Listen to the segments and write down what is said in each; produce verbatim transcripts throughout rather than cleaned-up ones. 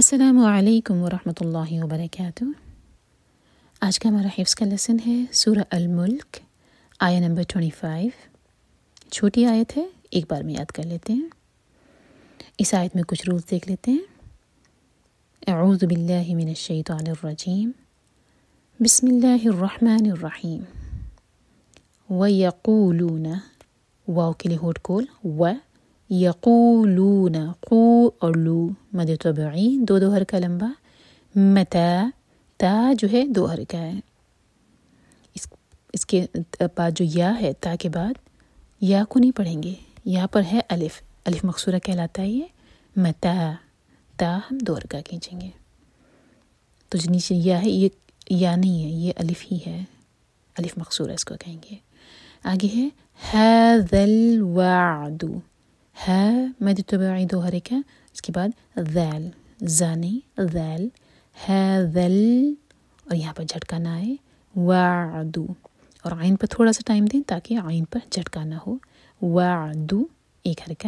السلام علیکم ورحمۃ اللہ وبرکاتہ۔ آج کا ہمارا حفظ کا لیسن ہے سورہ الملک، آیہ نمبر پچیس۔ چھوٹی آیت ہے، ایک بار میں یاد کر لیتے ہیں۔ اس آیت میں کچھ رولز دیکھ لیتے ہیں۔ اعوذ باللہ من الشیطان الرجیم، بسم اللہ الرحمن الرحیم۔ وَيَقُولُونَ، واو کے لیے ہوٹ کول، و یقولون، قو اور لو مد طبعی، دو دو حرکہ لمبا، متا، تا جو ہے دو حرکہ ہے، اس اس کے بعد جو یا ہے، تا کے بعد یا کو نہیں پڑھیں گے، یہاں پر ہے الف، الف مقصورہ کہلاتا ہے یہ، متا، تا ہم دو حرکہ کھینچیں گے، تو جو نیچے یا ہے یہ یا نہیں ہے، یہ الف ہی ہے، الف مقصورہ اس کو کہیں گے۔ آگے ہے ھذا الوعد، ہے مد طبعی دو حرکہ، اس کے بعد ذال، زانی ذال، ھذا ال، اور یہاں پر جھٹکا نہ آئے، وعد، اور عین پر تھوڑا سا ٹائم دیں تاکہ عین پر جھٹکا نہ ہو، وعد ایک حرکہ،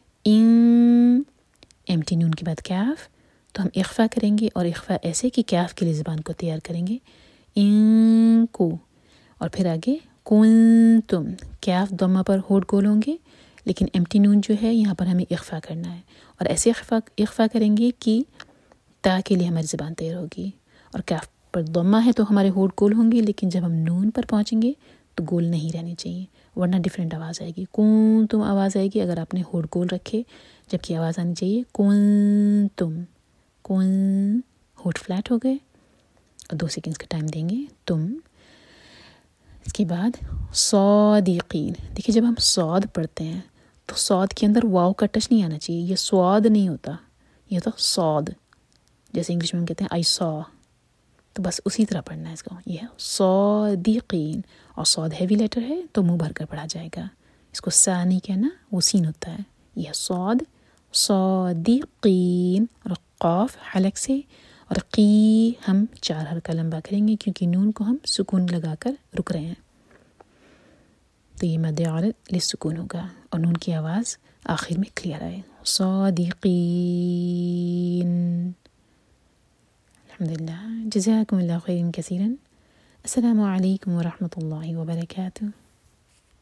ان، ایمٹی نون کے بعد کاف، تو ہم اخفا کریں گے، اور اخفا ایسے کہ کاف کے لیے زبان کو تیار کریں گے، ان کو، اور پھر آگے کنتم، کاف ضمہ پر ہوٹ گول ہوں گے، لیکن ایمٹی نون جو ہے یہاں پر ہمیں اخفا کرنا ہے، اور ایسے اخفا اخفا کریں گے کہ تا کے لیے ہماری زبان تیار ہوگی، اور کاف پر ضمہ ہے تو ہمارے ہوٹ گول ہوں گے، لیکن جب ہم نون پر پہنچیں گے تو گول نہیں رہنے چاہیے، ورنہ ڈیفرنٹ آواز آئے گی، کنتم آواز آئے گی اگر آپ نے ہوٹ گول رکھے، جبکہ آواز آنی چاہیے کنتم، کن، ہوٹ فلیٹ ہو گئے، اور دو سیکنڈز کا ٹائم دیں گے، تم۔ اس کے بعد صادقین، دیکھیے جب ہم صاد پڑھتے ہیں تو صاد کے اندر واو کا ٹچ نہیں آنا چاہیے، یہ سواد نہیں ہوتا، یہ ہوتا صاد، جیسے انگلش میں ہم کہتے ہیں آئی سا، تو بس اسی طرح پڑھنا ہے اس کو، یہ ہے صادقین، اور صاد ہیوی لیٹر ہے تو منہ بھر کر پڑھا جائے گا، اس کو سا نہیں کہنا، وہ سین ہوتا ہے، یہ ہے صاد، صادقین، اور قاف حلق سے، اور قی ہم چار حرکہ لمبا کریں گے کیونکہ نون کو ہم سکون لگا کر رک رہے ہیں، تو یہ مد عارض للسکون ہوگا، اور نون کی آواز آخر میں کلیئر آئے، صادقین۔ الحمدللہ، جزاکم اللہ خیرا کثیرا۔ السلام علیکم ورحمۃ اللہ وبرکاتہ۔